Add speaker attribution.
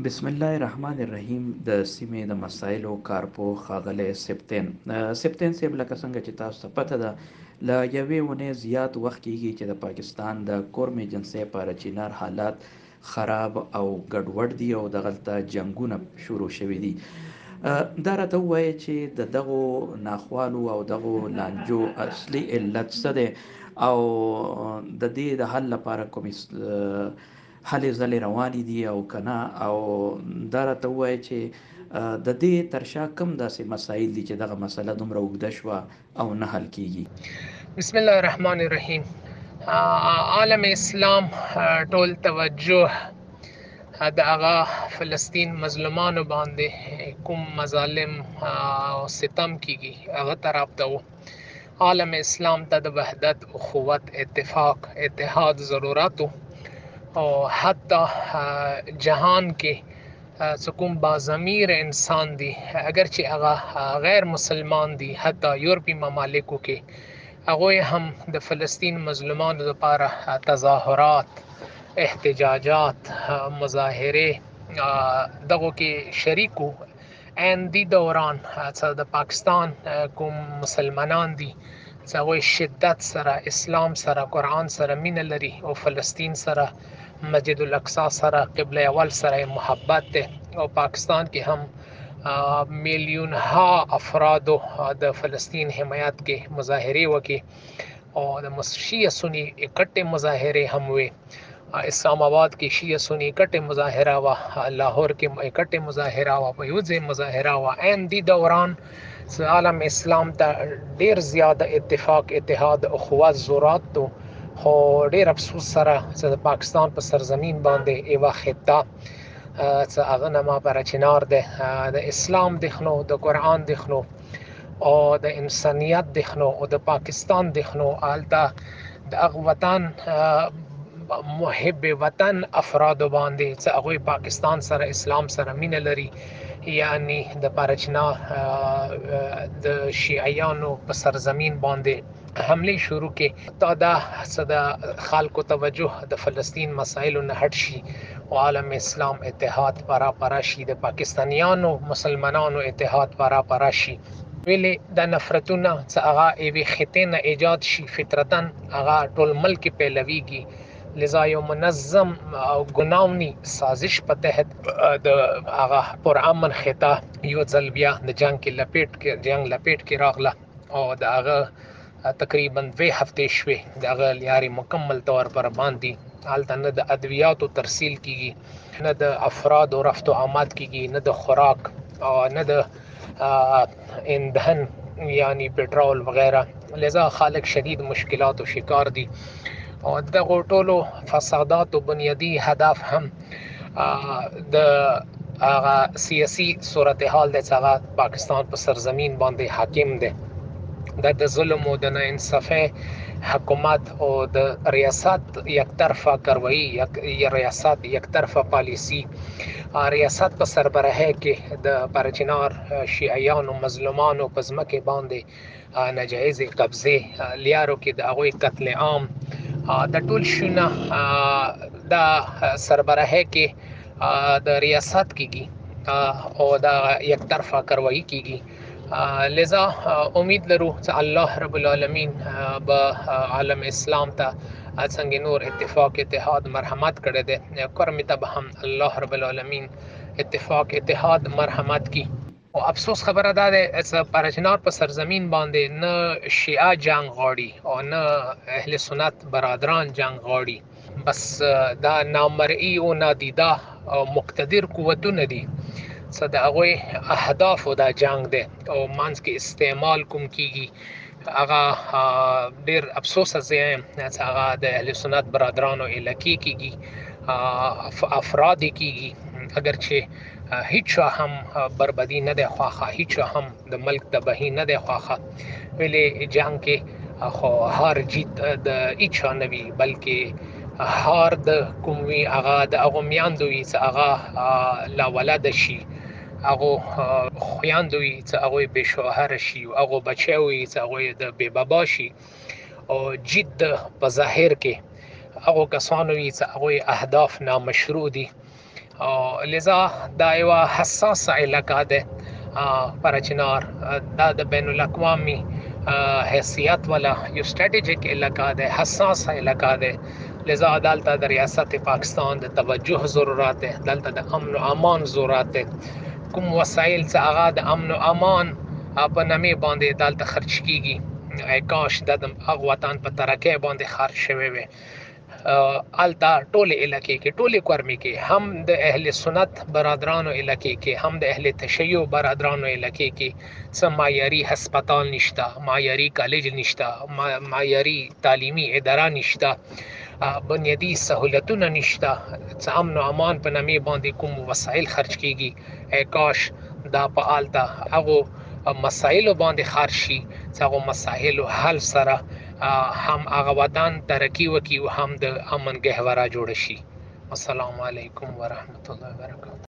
Speaker 1: بسم الله الرحمن الرحیم. د سیمې د مسایلو کارپو ښاغلی سپتین صاحب، لکه څنګه چې تاسو ته پته ده، له یوې اونۍ زیات وخت کېږي چې د پاکستان د کورم ایجنسۍ په چینار حالات خراب او ګډوډ دي او دغلته جنګونه شروع شوي دي. دا راته ووایه چې د دغو ناخوالو او دغو لانجو اصلي علت څه دی او د دې د حل لپاره کومې هلې ځلې روانې دي او که نه، او دا راته ووایه چې د دې تر شا کوم داسې مسایل دي چې دغه مسله دومره اوږده شوه او نه حل کیږي.
Speaker 2: بسم الله الرحمن الرحیم. عالم اسلام ټول توجه د هغه فلسطین مظلومانو باندې کوم مظالم او ستم کیږي هغه طرف ته و. عالم اسلام ته د وحدت، اخوت، اتفاق، اتحاد ضرورت او حتی جهان کې کوم باضمیر انسان دي، اگر چې هغه غیر مسلمان دي، حتی یورپی ممالکو کې هغه هم د فلسطین مظلومانو لپاره تظاهرات، احتجاجات، مظاهره دغه کې شریکو. ان دی دوران چې د پاکستان کوم مسلمانان دي چې هغه شدت سره اسلام سره، قرآن سره مینه لري او فلسطین سره، مسجد الاقصی سره، قبله اول سره محبت ده، او پاکستان کې هم میلیون ها افراد د فلسطین حمایت کې مظاهره وکي او د شیعه سنی اکټه مظاهره هم وي. اسلام آباد کې شیعه سنی اکټه مظاهره وا، لاهور کې اکټه مظاهره وا، په یو ځای مظاهره وا. ان دی دوران عالم اسلام ته ډیر زیاده اتفاق، اتحاد، اخوت ضرورت خو ډیر افسوس سره چې د پاکستان په سرزمین باندې ایوا خطه چې هغه نما پر چنار ده د اسلام دخنو، د قرآن دخنو او د انسانیت دخنو او د پاکستان دخنو آلته د هغه وطن محب وطن افراد باندې چې هغه پاکستان سره، اسلام سره مینه لري، یعنی د پارچنا د شیعیانو په سرزمین باندې حمله شروع کې تا دا صدا خلکو توجه د فلسطین مسایلو نه هټ شي او عالم اسلام اتحاد برابر شي، د پاکستانیانو مسلمانانو اتحاد برابر شي. ویلې د نفرتونه چې هغه ایوي خطې نه ایجاد شي، فطرتاً هغه ټول ملک پیلويږي. لذا یو منظم او ګناونی سازش په تحت د هغه پر امن خطه یو ځل بیا د جنگ لپیټ کې راغله او د هغه تقریبا 2 هفتې شوي د هغه لاري مکمل طور پر باندې حالت نه د ادویاتو ترسیل کیږي، نه د افراد او رفت او آمد کیږي، نه د خوراک او نه د ایندھن یعنی پټرول وغیرہ. لذا خالق شدید مشکلات او شکار دي او دغه ټولو فسادات او بنیادی هدف هم د هغه سیاسي صورتحال د پاکستان په سرزمین باندې حاکم ده. د ظلم او د ناانصافۍ حکومت او د ریاست یک طرفه کاروایی، ریاست یک طرفه پالیسی، ریاست په سربراهی کې د پرچنار شیعیانو مظلومانو په ځمکه باندې ناجایز قبضه لیارو کې د هغوی قتل عام د ټول شونه د سربراهی کې د ریاست کېږي او د یک طرفه کاروایی کېږي. لذا امید لرو چې الله رب العالمین به عالم اسلام ته څنګه نور اتفاق، اتحاد، مرحمت کړی دی، کرم ته به هم الله رب العالمین اتفاق، اتحاد، مرحمت کی. او افسوس خبره ده چې پرچنار په سرزمین باندې نه شیعه جنگ غاړي او نه اهل سنت برادران جنگ غاړي، بس دا نامرئی او نادیده او مقتدر قوتونه دي چې د هغوی اهداف دا جنگ ده او منځ کې استعمال کوم کیږي. هغه ډیر افسوس زه چې هغه د اهل سنت برادرانو الکی کیږي، افراد کیږي، اگر چې هیڅ هم بربادي نه ده خواخه، هیڅ هم د ملک تباہی نه ده خواخه. ویلې جنگ کې خو هار جیت د هیڅ نه وی، بلکې هار د کومي هغه د اغمیاندوی چې هغه لا ولادت شي، هغه خویاندوی چې هغه به شوهر شي، هغه بچوي چې هغه د بے بابا شي، او جد په ظاهر کې هغه کسانو چې هغه اهداف نامشروع دي او لذا دا یو حساسه علاقه ده پر چنار دا د بین الاقوامی حیثیت والا یو سټریټیجیک علاقه ده، حساس علاقه ده. لذا دلته د ریاست پاکستان د توجه ضرورت ده، دلته د امن او امان ضرورت ده. کوم وسایل چې هغه د امن او امان په نامه باندې دلته خرج کیږي، ای کاش د هغه وطن په ترقه باندې خرج شوی وي. التا ټول علاقې کې، ټول کورمي کې، هم د اهل سنت برادرانو علاقې کې، هم د اهل تشیع برادرانو علاقې کې څه معیاري هسپتال نشته، معیاري کالج نشته، معیاري تعلیمي اداره نشته، بنیادی سہولتونه نشته. څه امن او امان په نامه باندې کوم وسایل خرج کیږي، کاش دا په التا هغه مسایل باندې خرج شي چې هغه مسایل حل سره هم هغه وطن ترقی وکي او هم د امن گهواره جوړ شي. السلام علیکم ورحمت الله وبرکاته.